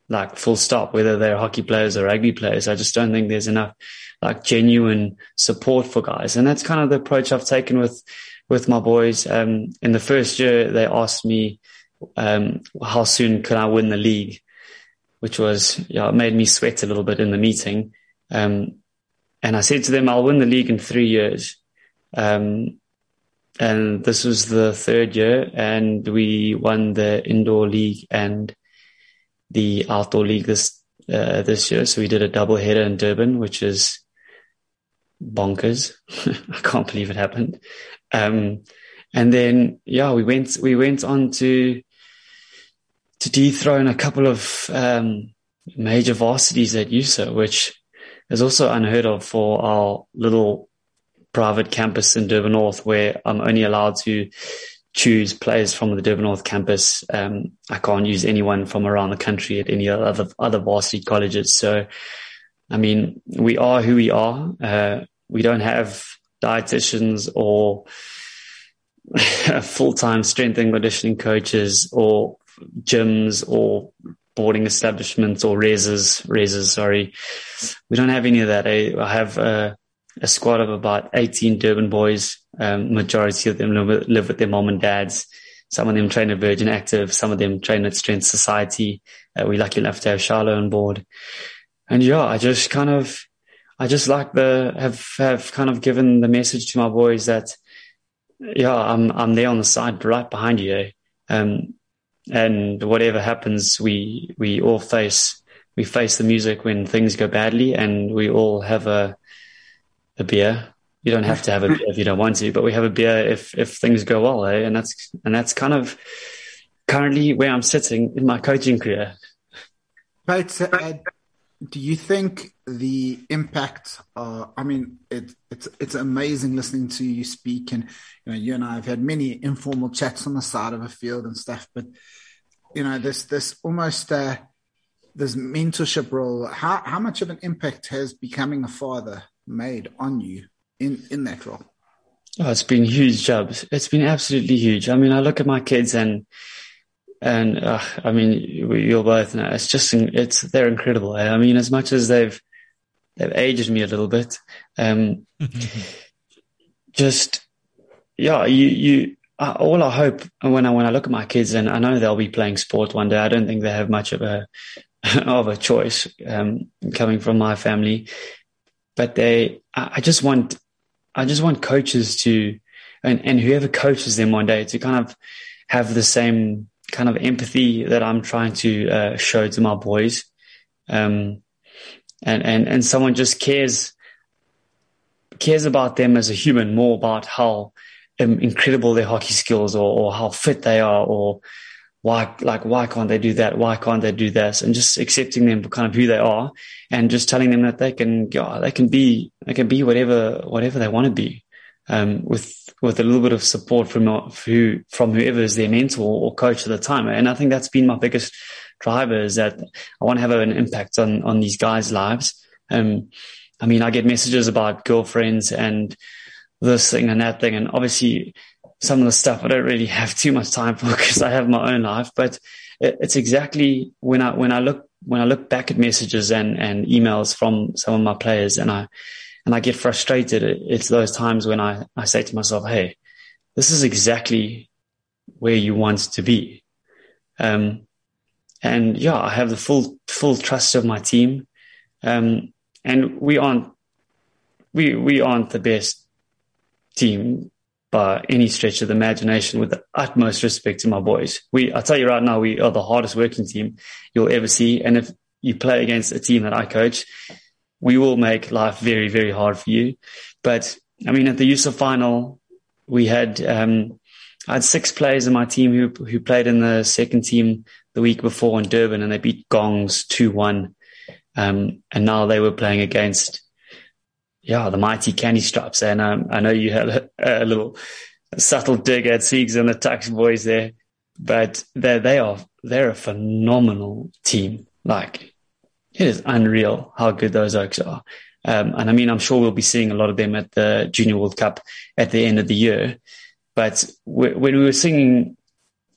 like full stop, whether they're hockey players or rugby players. I just don't think there's enough like genuine support for guys. And that's kind of the approach I've taken with, with my boys. Um, in the first year, they asked me, um, how soon can I win the league, which was, yeah, it made me sweat a little bit in the meeting. Um, and I said to them, I'll win the league in three years. Um, and this was the third year, and we won the indoor league and the outdoor league this, uh, this year. So we did a double header in Durban, which is bonkers. I can't believe it happened. Um, and then, yeah, we went, we went on to, to dethrone a couple of, um, major varsities at U S A, which is also unheard of for our little private campus in Durban North, where I'm only allowed to choose players from the Durban North campus. Um, I can't use anyone from around the country at any other, other varsity colleges. So, I mean, we are who we are. Uh, we don't have dietitians or full-time strength and conditioning coaches or gyms or boarding establishments or reses, reses, sorry. We don't have any of that. I, I have a, a squad of about eighteen Durban boys. Um, majority of them live, live with their mom and dads. Some of them train at Virgin Active. Some of them train at Strength Society. Uh, we're lucky enough to have Charlotte on board. And yeah, I just kind of, I just like the, have, have kind of given the message to my boys that, yeah, I'm, I'm there on the side right behind you. Eh? Um, and whatever happens, we, we all face, we face the music when things go badly, and we all have a, a beer. You don't have to have a beer if you don't want to, but we have a beer if, if things go well, eh? And that's, and that's kind of currently where I'm sitting in my coaching career. But, uh, do you think the impact, uh, I mean, it, it's, it's amazing listening to you speak, and, you know, you and I have had many informal chats on the side of a field and stuff, but, you know, this, this almost, uh, this mentorship role, how, how much of an impact has becoming a father made on you in, in that role? Oh, it's been huge, Jubs. It's been absolutely huge. I mean, I look at my kids and, and, uh, I mean, you'll both know, it's just, it's, they're incredible. Eh? I mean, as much as they've, they've aged me a little bit, um, just, yeah, you, you, uh, all I hope when I, when I look at my kids, and I know they'll be playing sport one day, I don't think they have much of a, of a choice, um, coming from my family, but they, I, I just want, I just want coaches to, and, and whoever coaches them one day to kind of have the same kind of empathy that I'm trying to uh, show to my boys. Um, and, and, and someone just cares, cares about them as a human, more about how um, incredible their hockey skills, or, or how fit they are, or why, like, why can't they do that? Why can't they do this? And just accepting them for kind of who they are, and just telling them that they can, yeah, they can be, they can be whatever, whatever they want to be. Um, with, with a little bit of support from, who, from whoever is their mentor or coach at the time. And I think that's been my biggest driver, is that I want to have an impact on, on these guys' lives. Um, I mean, I get messages about girlfriends and this thing and that thing. And obviously some of the stuff I don't really have too much time for, because I have my own life, but it, it's exactly when I, when I look, when I look back at messages and, and emails from some of my players, and I, and I get frustrated, it's those times when I, I say to myself, hey, this is exactly where you want to be. Um, and yeah, I have the full, full trust of my team. Um, and we aren't, we, we aren't the best team by any stretch of the imagination, with the utmost respect to my boys. We, I'll tell you right now, we are the hardest working team you'll ever see. And if you play against a team that I coach, we will make life very, very hard for you. But I mean, at the U S A final, we had, um, I had six players in my team who, who played in the second team the week before in Durban, and they beat Gongs two one. Um, and now they were playing against, yeah, the mighty Candy Stripes. And, um, I know you had a, a little subtle dig at Siegs and the Tux boys there, but they, they are, they're a phenomenal team. Like, it is unreal how good those Oaks are. Um, and I mean, I'm sure we'll be seeing a lot of them at the Junior World Cup at the end of the year. But w- when we were singing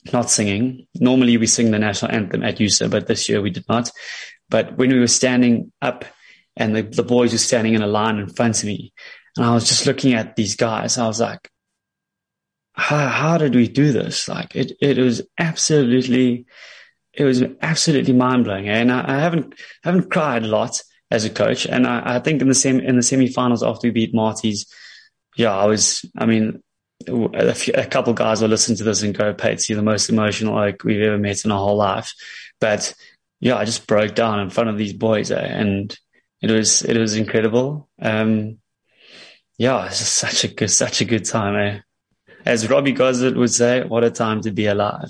not singing. Normally we sing the national anthem at U S A, but this year we did not. But when we were standing up and the, the boys were standing in a line in front of me, and I was just looking at these guys, I was like, how, how did we do this? Like it, it was absolutely, it was absolutely mind blowing. And I, I haven't, haven't cried a lot as a coach. And I, I think in the semi, in the semi-finals after we beat Marty's, yeah, I was, I mean, a, few, a couple guys will listen to this and go, Pates, you're the most emotional like we've ever met in our whole life. But yeah, I just broke down in front of these boys, eh? And it was, it was incredible. Um, yeah, it's just such a good, such a good time, eh? As Robbie Gosset would say, what a time to be alive.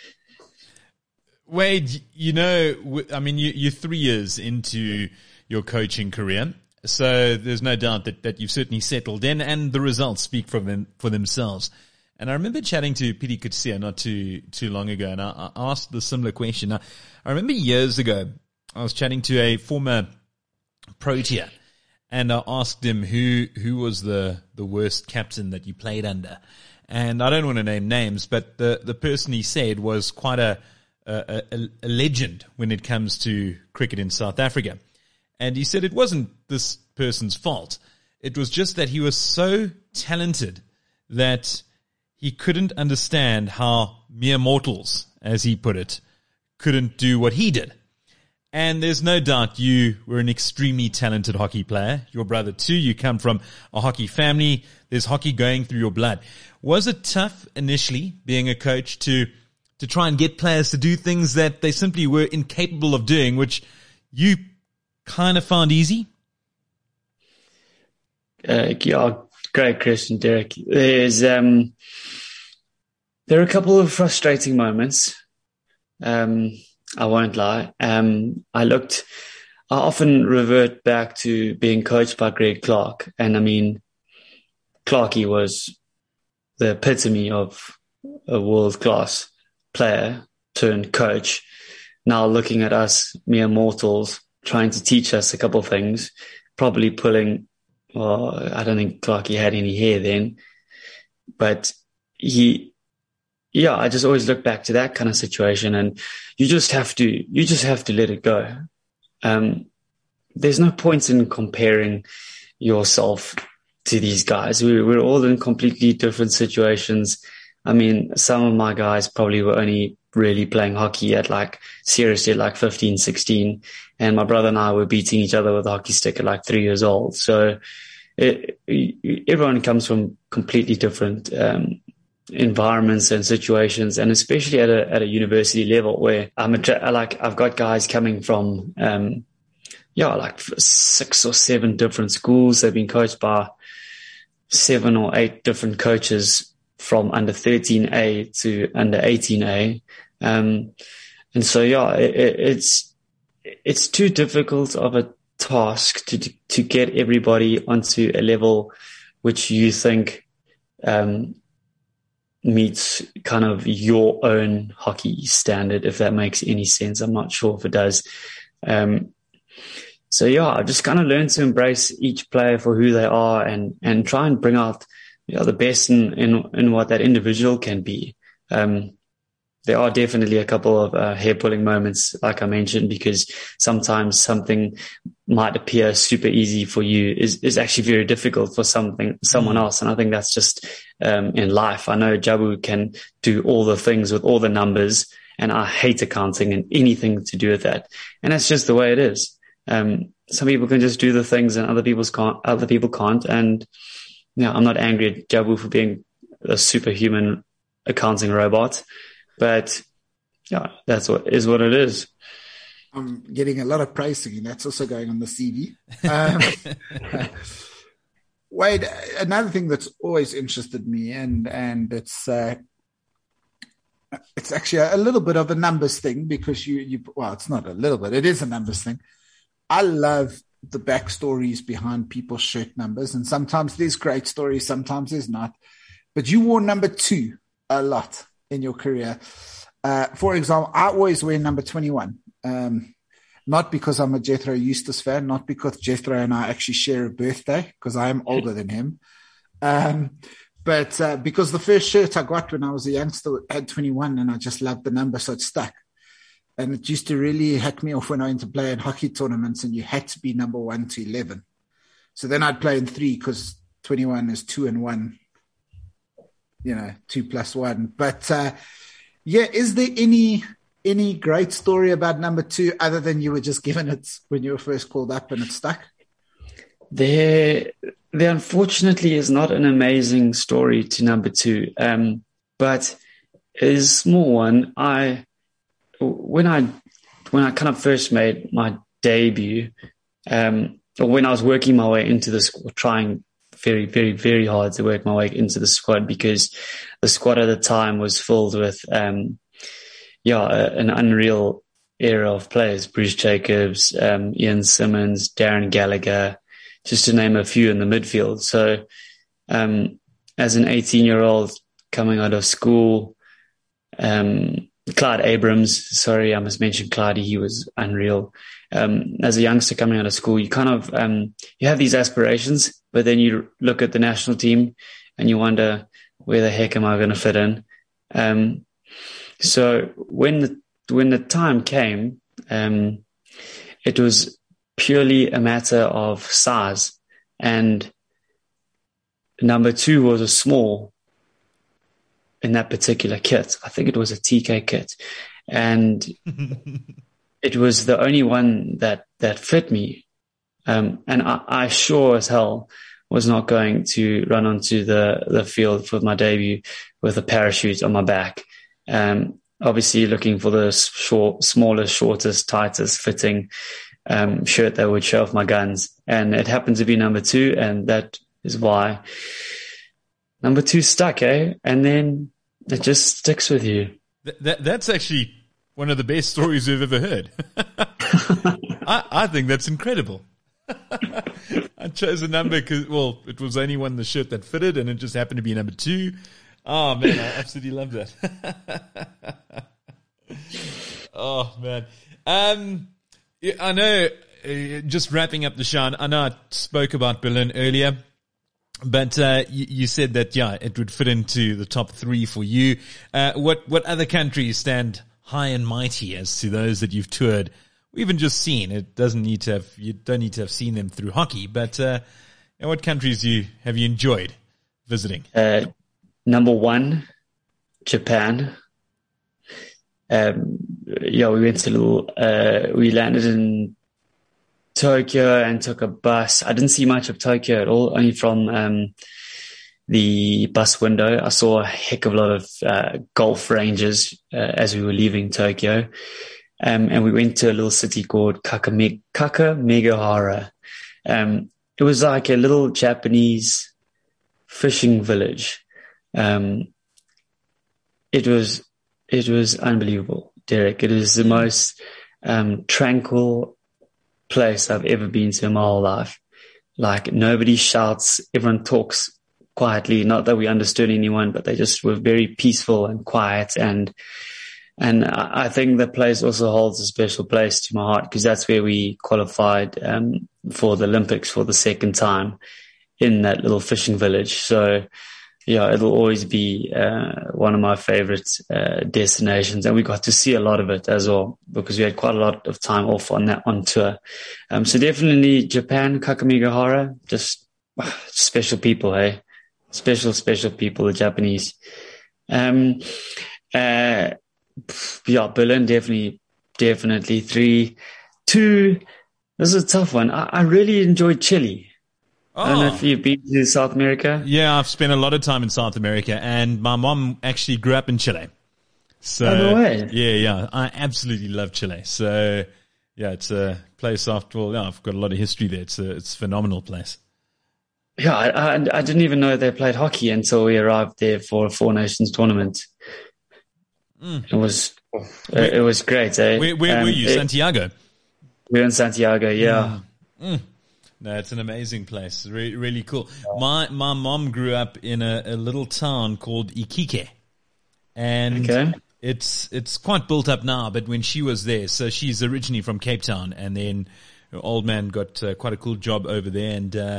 Wade, you know, I mean, you, you're three years into your coaching career. So there's no doubt that, that you've certainly settled in, and the results speak for them, for themselves. And I remember chatting to Pietie Coetzee not too, too long ago, and I, I asked the similar question. Now, I remember years ago, I was chatting to a former Protea, and I asked him who, who was the, the worst captain that you played under. And I don't want to name names, but the, the person he said was quite a, a, a, a legend when it comes to cricket in South Africa. And he said it wasn't this person's fault. It was just that he was so talented that he couldn't understand how mere mortals, as he put it, couldn't do what he did. And there's no doubt you were an extremely talented hockey player. Your brother too. You come from a hockey family. There's hockey going through your blood. Was it tough initially being a coach to, to try and get players to do things that they simply were incapable of doing, which you kind of found easy? Uh, yeah, great question, Derek. There's, um, there are a couple of frustrating moments. Um, I won't lie. Um, I looked, I often revert back to being coached by Greg Clark. And I mean, Clarkie was the epitome of a world-class player turned coach. Now looking at us mere mortals, trying to teach us a couple of things, probably pulling, well, I don't think Clarkie had any hair then, but he, yeah, I just always look back to that kind of situation, and you just have to, you just have to let it go. Um, there's no point in comparing yourself to these guys. We, we're all in completely different situations. I mean, some of my guys probably were only really playing hockey at like, seriously, at like fifteen, sixteen. And my brother and I were beating each other with a hockey stick at like three years old. So it, everyone comes from completely different um, environments and situations, and especially at a at a university level where I'm a, like I've got guys coming from um, yeah like six or seven different schools. They've been coached by seven or eight different coaches from under thirteen A to under eighteen A, um, and so yeah, it, it's it's too difficult of a task to to get everybody onto a level which you think um, meets kind of your own hockey standard, if that makes any sense. I'm not sure if it does. Um, so yeah, I've just kind of learned to embrace each player for who they are, and and try and bring out, you know, the best in, in, in what that individual can be. Um, there are definitely a couple of uh, hair-pulling moments, like I mentioned, because sometimes something might appear super easy for you is, is actually very difficult for something, someone else. And I think that's just um, in life. I know Jabu can do all the things with all the numbers, and I hate accounting and anything to do with that. And that's just the way it is. Um, some people can just do the things and other people's can't, other people can't. And yeah, I'm not angry at Jabu for being a superhuman accounting robot, but yeah, that's what is what it is. I'm getting a lot of praise again. That's also going on the C V. Um, Wade, another thing that's always interested me, and and it's uh, it's actually a little bit of a numbers thing, because you you well, it's not a little bit, it is a numbers thing. I love the backstories behind people's shirt numbers, and sometimes there's great stories, sometimes there's not. But you wore number two a lot in your career. Uh, for example, I always wear number twenty-one. Um, not because I'm a Jethro Eustace fan, not because Jethro and I actually share a birthday, because I am older than him. Um, But uh, because the first shirt I got when I was a youngster had twenty-one, and I just loved the number, so it stuck. And it used to really hack me off when I went to play in hockey tournaments, and you had to be number one to eleven. So then I'd play in three because twenty-one is two and one, you know, two plus one. But uh, yeah, is there any any great story about number two other than you were just given it when you were first called up and it stuck? There, there unfortunately is not an amazing story to number two, um, but it is a small one. I, when I, when I kind of first made my debut, um, or when I was working my way into the squad, trying very, very, very hard to work my way into the squad, because the squad at the time was filled with, um, yeah, an unreal era of players: Bruce Jacobs, um, Ian Simmons, Darren Gallagher, just to name a few in the midfield. So, um, as an eighteen-year-old coming out of school, um, Clyde Abrams, sorry, I must mention Clyde, he was unreal. Um, as a youngster coming out of school, you kind of, um, you have these aspirations, but then you look at the national team and you wonder, where the heck am I going to fit in? Um, so when the, when the time came, um, it was purely a matter of size, and number two was a small in that particular kit. I think it was a T K kit, and it was the only one that, that fit me. Um, and I, I sure as hell was not going to run onto the, the field for my debut with a parachute on my back. Um, obviously looking for the short, smallest, shortest, tightest fitting um, shirt that would show off my guns. And it happened to be number two. And that is why number two stuck, eh? And then it just sticks with you. That, that that's actually one of the best stories we've ever heard. I, I think that's incredible. I chose a number because, well, it was only one the shirt that fitted, and it just happened to be number two. Oh man, I absolutely love that. Oh man, um, yeah, I know. Uh, just wrapping up the show, I know I spoke about Berlin earlier, but uh, you, you said that yeah, it would fit into the top three for you. Uh, what what other countries stand high and mighty as to those that you've toured, or even just seen? It doesn't need to have, you don't need to have seen them through hockey, but uh, what countries you have you enjoyed visiting? Uh, number one, Japan. Um, yeah, we went to a little, uh, we landed in Tokyo and took a bus. I didn't see much of Tokyo at all, only from um, the bus window. I saw a heck of a lot of uh, golf ranges uh, as we were leaving Tokyo. Um, and we went to a little city called Kakame- Kakamegahara. Um, it was like a little Japanese fishing village. Um, it was, it was unbelievable, Derek. It is the most um, tranquil place I've ever been to in my whole life. Like, nobody shouts, everyone talks quietly. Not that we understood anyone, but they just were very peaceful and quiet. And and I think that place also holds a special place to my heart, because that's where we qualified um, for the Olympics for the second time, in that little fishing village. So yeah, it'll always be uh, one of my favorite uh, destinations, and we got to see a lot of it as well, because we had quite a lot of time off on that on tour. Um, so definitely Japan, Kakamegahara, just uh, special people, hey, special special people, the Japanese. Um, uh, yeah, Berlin definitely, definitely three, two. This is a tough one. I, I really enjoyed Chile. Oh. I don't know if you've been to South America. Yeah, I've spent a lot of time in South America, and my mom actually grew up in Chile. So, oh, no way. yeah, yeah, I absolutely love Chile. So, yeah, it's a place after all. Yeah, I've got a lot of history there. It's a, it's a phenomenal place. Yeah, I, I, I didn't even know they played hockey until we arrived there for a Four Nations tournament. Mm. It was, where, it was great. Eh? Where, where um, were you? It, Santiago? We were in Santiago, yeah. Mm. Mm. No, it's an amazing place. Really, really cool. My my mom grew up in a, a little town called Iquique, and okay. it's it's quite built up now. But when she was there, so she's originally from Cape Town, and then her old man got uh, quite a cool job over there, and uh,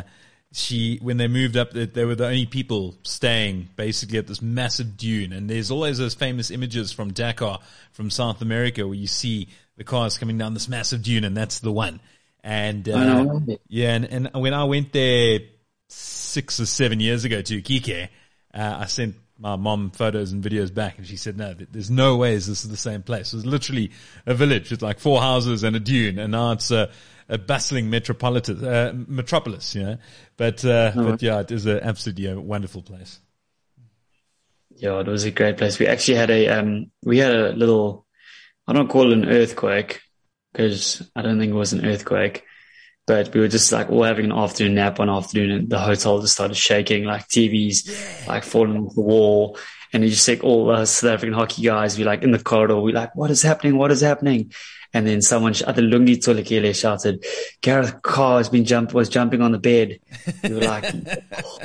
she, when they moved up, they were the only people staying basically at this massive dune. And there's always those famous images from Dakar, from South America, where you see the cars coming down this massive dune, and that's the one. And, uh, yeah, and, and when I went there six or seven years ago to Kike, uh, I sent my mom photos and videos back, and she said, no, there's no ways this is the same place. It was literally a village with like four houses and a dune, and now it's a, a bustling metropolitan, uh, metropolis, you know. But, uh, oh. but yeah, it is a absolutely a wonderful place. Yeah, it was a great place. We actually had a, um, we had a little, I don't call it an earthquake, because I don't think it was an earthquake, but we were just like all having an afternoon nap one afternoon, and the hotel just started shaking, like T Vs, yeah. like falling off the wall. And you just like all us South African hockey guys, we like in the corridor, we like, what is happening? What is happening? And then someone, I think Lungi Tolekele shouted, Gareth Carr has been jump, was jumping on the bed. We were like, oh.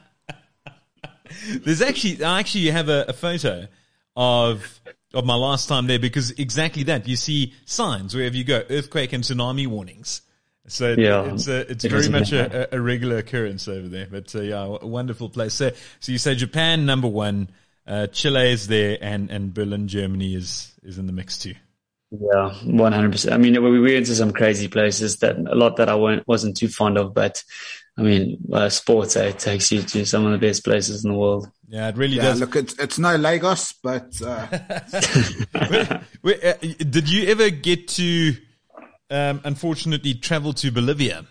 There's actually, I actually have a, a photo of, of my last time there, because exactly that, you see signs wherever you go, earthquake and tsunami warnings. So yeah, it's a, it's it very much a, a regular occurrence over there. But uh, yeah, a wonderful place. So, so you say Japan number one, uh, Chile is there, and, and Berlin, Germany is, is in the mix too. Yeah, one hundred percent. I mean, we went to some crazy places, that a lot that I weren't, wasn't too fond of, but I mean, uh, sports, eh, it takes you to some of the best places in the world. Yeah, it really yeah, does. Look, it's, it's no Lagos, but, uh... wait, wait, uh, did you ever get to, um, unfortunately travel to Bolivia?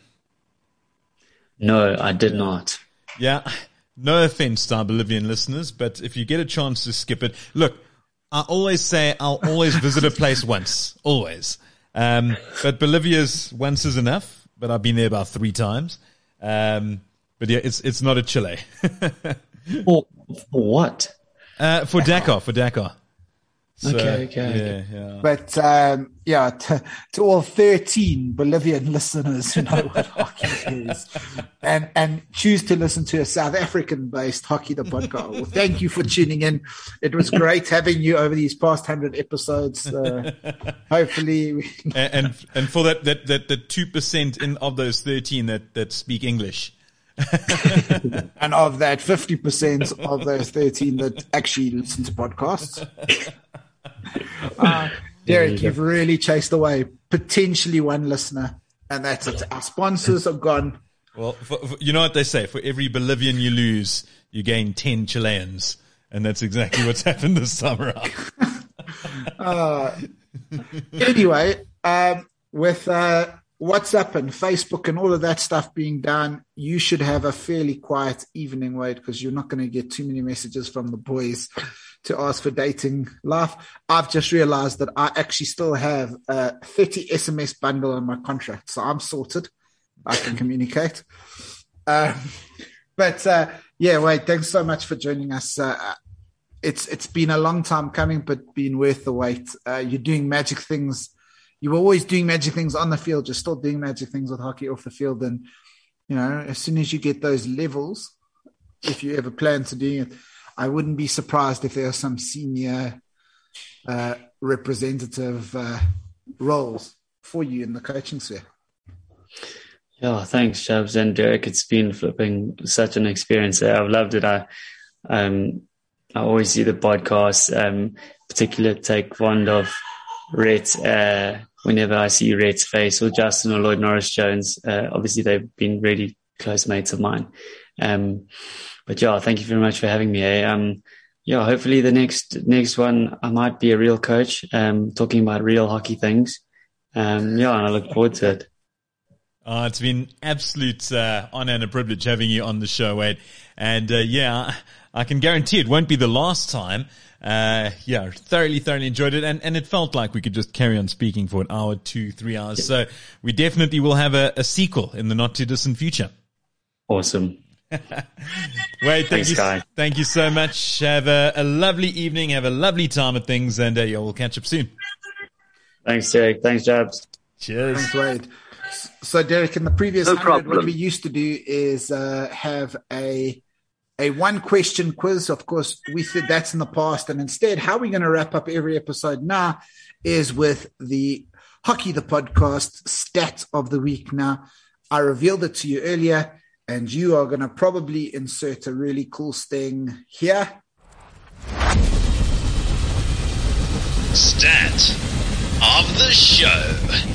No, I did not. Yeah. No offense to our Bolivian listeners, but if you get a chance to skip it, look, I always say I'll always visit a place once, always. Um, but Bolivia's once is enough, but I've been there about three times. Um, but yeah, it's, it's not a Chile. for, for what? Uh, for Dakar, for Dakar. So, okay, okay. Yeah, yeah. But, um, yeah, to, to all thirteen Bolivian listeners who know what hockey is and, and choose to listen to a South African based Hockey the Podcast. Well, thank you for tuning in. It was great having you over these past hundred episodes. Uh, hopefully. We... and, and, and for that, that, that, the two percent in of those thirteen that, that speak English. And of that, fifty percent of those thirteen that actually listen to podcasts. Uh, Derek, you've really chased away potentially one listener, and that's it. Our sponsors are gone. Well, for, for, you know what they say, for every Bolivian you lose, you gain ten Chileans, and that's exactly what's happened this time around. uh, anyway, um, with uh, WhatsApp and Facebook and all of that stuff being done, you should have a fairly quiet evening, Wade, because you're not going to get too many messages from the boys to ask for dating life. I've just realized that I actually still have a thirty S M S bundle in my contract, so I'm sorted. I can communicate. Um, but uh, yeah, Wade, thanks so much for joining us. Uh, it's it's been a long time coming, but been worth the wait. Uh, you're doing magic things. You were always doing magic things on the field. You're still doing magic things with hockey off the field. And, you know, as soon as you get those levels, if you ever plan to do it, I wouldn't be surprised if there are some senior uh, representative uh, roles for you in the coaching sphere. Yeah, thanks, Chubbs and Derek. It's been flipping such an experience. I've loved it. I, um, I always see the podcast, um, particularly take fond of Rhett, uh, whenever I see Rhett's face, or Justin or Lloyd Norris Jones. Uh, obviously, they've been really close mates of mine. Um, but yeah, thank you very much for having me. Eh? Um, yeah, hopefully the next next one I might be a real coach, um, talking about real hockey things. Um, yeah, and I look forward to it. Oh, it's been absolute uh, honor and a privilege having you on the show, Wade. And uh, yeah, I can guarantee it won't be the last time. Uh, yeah, thoroughly, thoroughly enjoyed it. And, and it felt like we could just carry on speaking for an hour, two, three hours. So we definitely will have a, a sequel in the not too distant future. Awesome. Wade, thank Thanks, you, Guy. thank you so much. Have a, a lovely evening. Have a lovely time at things. And uh, yeah, we'll catch up soon. Thanks, Derek. Thanks, Jabs. Cheers. Thanks, Wade. So, Derek, in the previous No hundred, what problem. we used to do is uh, have a a one question quiz. Of course, we said that's in the past, and instead, how we're going to wrap up every episode now is with the Hockey the Podcast stat of the week. Now, I revealed it to you earlier. And you are going to probably insert a really cool sting here. Stat of the show.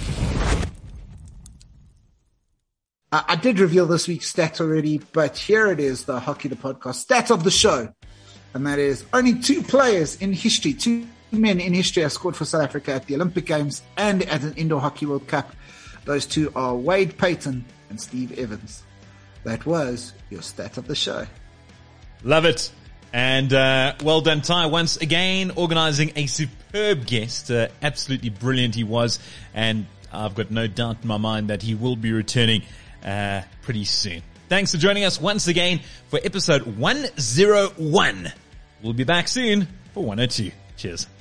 I, I did reveal this week's stat already, but here it is, the Hockey the Podcast stat of the show. And that is only two players in history, two men in history have scored for South Africa at the Olympic Games and at an Indoor Hockey World Cup. Those two are Wade Payton and Steve Evans. That was your stat of the show. Love it. And uh, well done, Ty, once again organizing a superb guest. Uh, absolutely brilliant he was. And I've got no doubt in my mind that he will be returning uh, pretty soon. Thanks for joining us once again for episode one oh one. We'll be back soon for one oh two. Cheers.